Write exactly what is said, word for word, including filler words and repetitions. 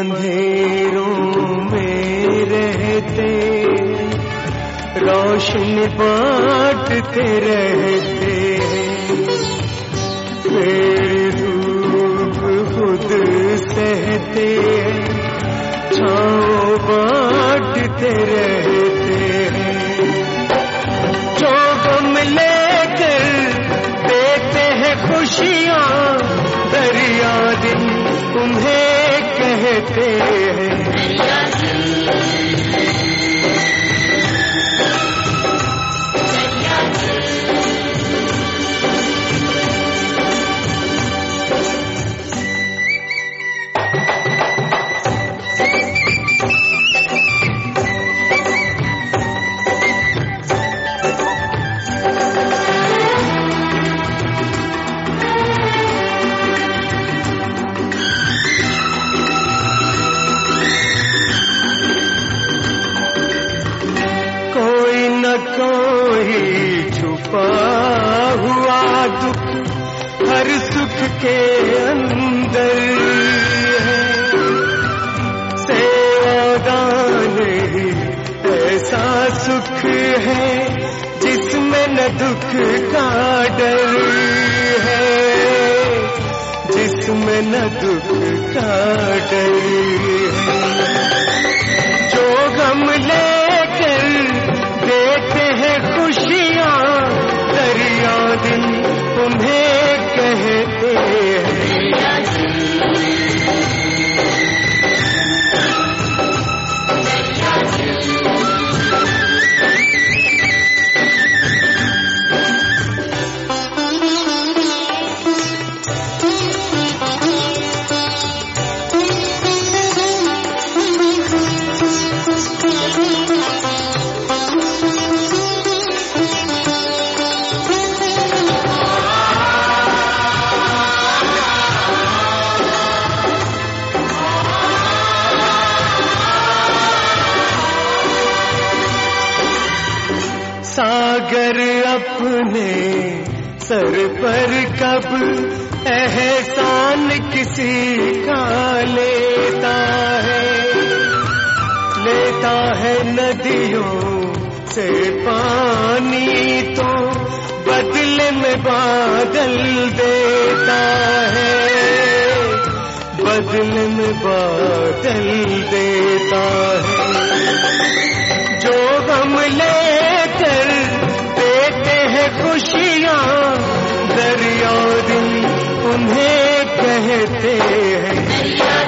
अंधेरों में रहते रोशनी बांटते रहते पेड़ धूप खुद सहते छाँव बांटते रहते जो गम लेकर देते हैं खुशियाँ दरिया दिन तुम्हें कहते हैं। कोई छुपा हुआ दुख हर सुख के अंदर है सेवादान ही ऐसा सुख है जिसमें न दुख का डर है जिसमें न दुख का डर है जो गम लेकर देते हैं खुशियाँ दरिया दिन तुम्हें कहते हैं। सागर अपने सर पर कब एहसान किसी का लेता है लेता है नदियों से पानी तो बदले में बादल देता है बदले में बादल देता है जो गम लेकर देते हैं खुशियाँ दरिया दिन उन्हें कहते हैं।